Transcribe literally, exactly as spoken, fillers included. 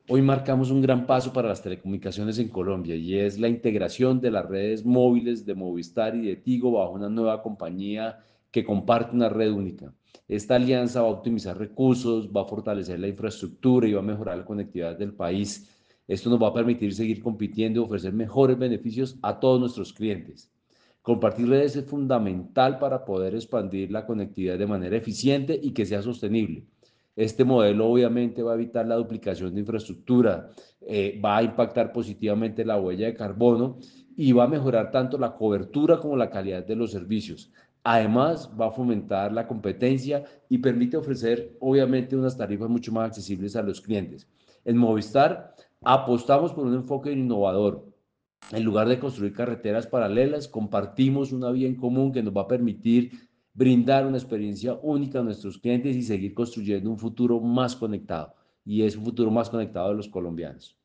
Hoy marcamos un gran paso para las telecomunicaciones en Colombia y es la integración de las redes móviles de Movistar y de Tigo bajo una nueva compañía que comparte una red única. Esta alianza va a optimizar recursos, va a fortalecer la infraestructura y va a mejorar la conectividad del país. Esto nos va a permitir seguir compitiendo y ofrecer mejores beneficios a todos nuestros clientes. Compartir redes es fundamental para poder expandir la conectividad de manera eficiente y que sea sostenible. Este modelo obviamente va a evitar la duplicación de infraestructura, eh, va a impactar positivamente la huella de carbono y va a mejorar tanto la cobertura como la calidad de los servicios. Además, va a fomentar la competencia y permite ofrecer obviamente unas tarifas mucho más accesibles a los clientes. En Movistar apostamos por un enfoque innovador. En lugar de construir carreteras paralelas, compartimos una vía en común que nos va a permitir brindar una experiencia única a nuestros clientes y seguir construyendo un futuro más conectado. Y es un futuro más conectado de los colombianos.